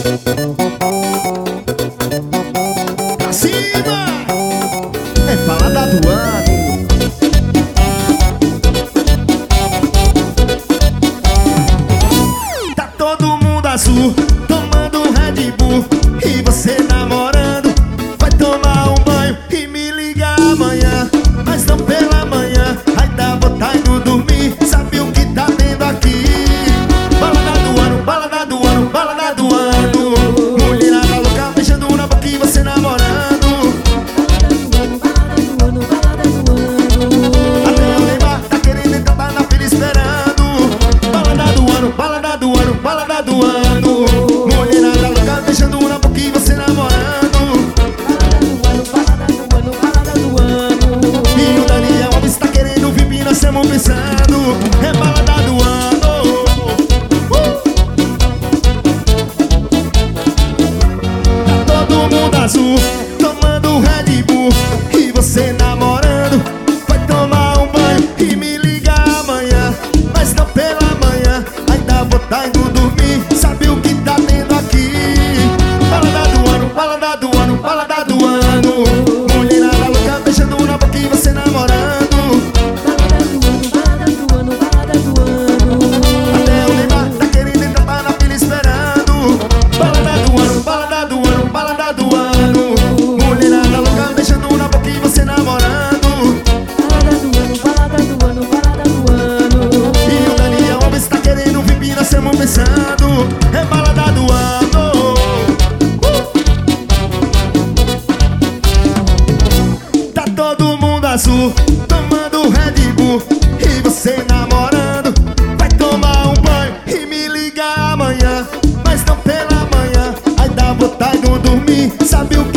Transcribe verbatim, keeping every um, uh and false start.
Pra cima! É balada do ano. Tá todo mundo azul, tomando Red Bull, e você namorando. Vai tomar um banho e me ligar amanhã, mas não pela manhã. Ainda vou tá indo dormir, sabe o que tá tendo aqui? Balada do ano, balada do ano, balada do ano. Mulherada louca beijando na boca e você namorando. Balada do ano, balada do ano, balada do ano. Até o Neymar tá querendo entrar, tá na fila esperando. Balada do ano, balada do ano, balada do ano. Mulherada louca beijando na boca e você namorando. Balada do ano, balada do ano. E o Daniel Alves tá querendo vir e nós estamos pensando. É balada do ano. Uh! Tá todo mundo azul, tomando Red Bull, e você namorando. Vai tomar um banho e me ligar amanhã, mas não pela manhã. Ainda vou tá indo dormir, sabe o que tá tendo aqui? Balada do ano, balada do ano, balada do ano. Mulherada louca beijando na boca e você namorando. Balada do ano, balada do ano, balada do ano. Até o Neymar tá querendo entrar, tá na fila esperando. Balada do ano, balada do ano, balada do ano. Mulherada louca beijando na boca e você namorando. Balada do ano, balada do ano, balada do ano. E o Daniel Alves tá querendo vir e nós estamos pensando. É balada do ano. Uh! Tá todo mundo azul, tomando Red Bull, e você namorando. Vai tomar um banho e me ligar amanhã, mas não pela manhã. Ainda vou tá indo dormir, sabe o que